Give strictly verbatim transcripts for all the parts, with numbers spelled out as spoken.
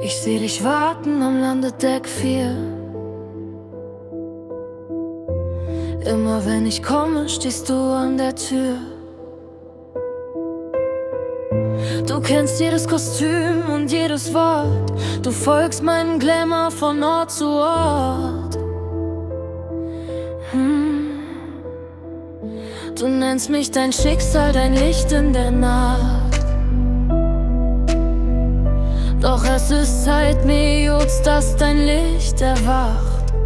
Ich seh dich warten am Landedeck vier. Immer wenn ich komme, stehst du an der Tür. Du kennst jedes Kostüm und jedes Wort. Du folgst meinem Glamour von Ort zu Ort. hm. Du nennst mich dein Schicksal, dein Licht in der Nacht. Doch es ist Zeit, mir jut's, dass dein Licht erwacht.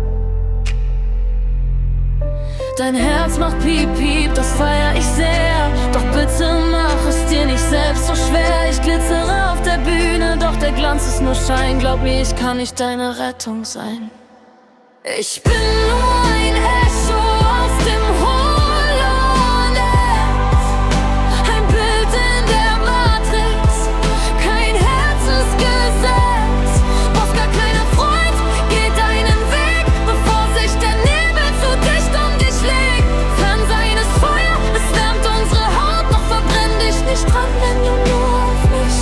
Dein Herz macht piep, piep, das feier ich sehr. Doch bitte mach es dir nicht selbst so schwer. Ich glitzere auf der Bühne, doch der Glanz ist nur Schein. Glaub mir, ich kann nicht deine Rettung sein. Ich bin nur ein Echo aus dem Holonet, ein Bild in der Matrix, kein Herzensgesetz. Brauchst gar keine Freund, geh deinen Weg, bevor sich der Nebel zu dicht um dich legt. Fernsein ist Feuer, es wärmt unsere Haut, doch verbrenn dich nicht dran, wenn du nur auf mich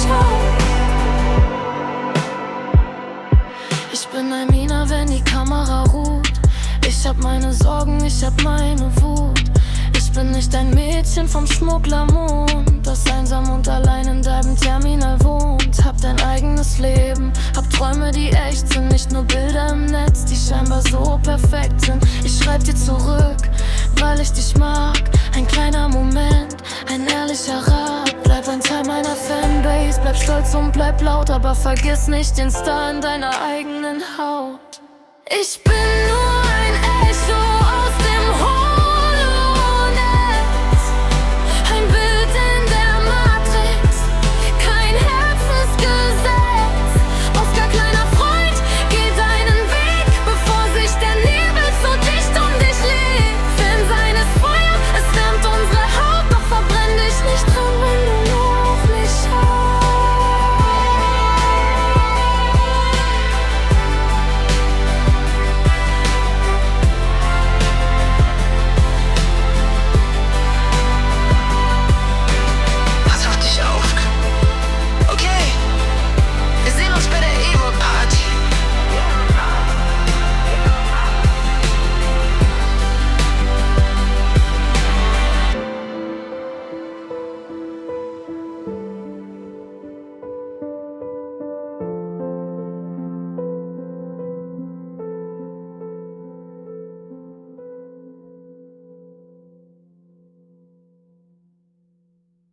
schaust. Ich bin ein Miner, wenn die Kamera ruht. Ich hab meine Sorgen, ich hab meine Wut. Ich bin nicht ein Mädchen vom Schmugglermond, das einsam und allein in deinem Terminal wohnt. Hab dein eigenes Leben, hab Träume, die echt sind. Nicht nur Bilder im Netz, die scheinbar so perfekt sind. Ich schreib dir zurück, weil ich dich mag. Ein kleiner Moment, ein ehrlicher Rat. Bleib ein Teil meiner Fanbase, bleib stolz und bleib laut, aber vergiss nicht den Star in deiner eigenen Haut. Ich bin